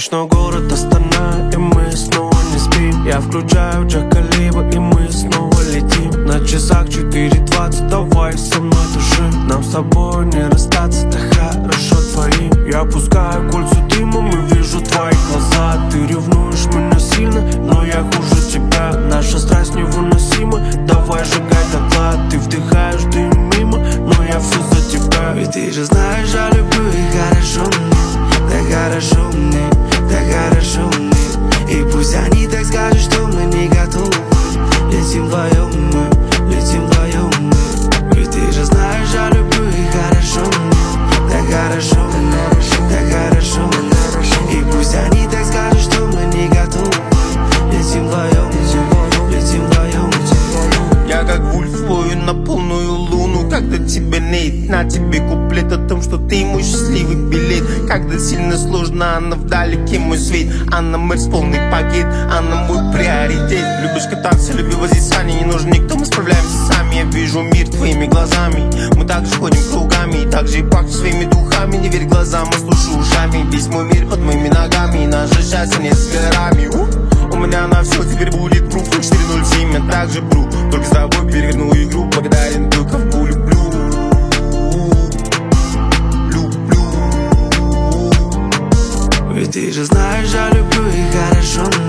Ночной город Астана, и мы снова не спим. Я включаю Джа Калиба, и мы снова летим. На часах 4:20, давай со мной туши. Нам с тобой не расстаться, так хорошо твоим. Я пускаю кольцо дымом и вижу твои глаза. Ты ревнуешь меня сильно, но я хуже тебя. Наша страсть невыносима, давай сжигай дотла. Ты вдыхаешь дым мимо, но я все за тебя. Ведь ты же знаешь, я люблю и хорошо мне, так хорошо мне, так хорошо мне. И пусть они так скажут, что мы не готовы. Летим вдвоем мы, летим вдвоем мы. Ведь ты же знаешь, я люблю и хорошо мне, так хорошо мне, так хорошо мне. И пусть они так скажут, что мы не готовы. Летим вдвоем, летим вдвоем. Я как вульф плою на полную луну. Когда тебя нет, на тебе куплет о том, что ты мой счастливый билет. Когда сильно сложно, она вдалеке мой свет. Она мэр полный пакет, она мой приоритет. Любишь кататься, люби возить сани. Не нужен никто, мы справляемся сами. Я вижу мир твоими глазами. Мы также ходим кругами, также и пахнем своими духами. Не верь глазам, а слушай ушами. Весь мой мир под моими ногами. Наше счастье не с горами. У меня на все теперь будет пруф 407, я также бру. Только с тобой переверну игру. Благодарен только в пулю. Ведь ты же знаешь, я люблю и хорошо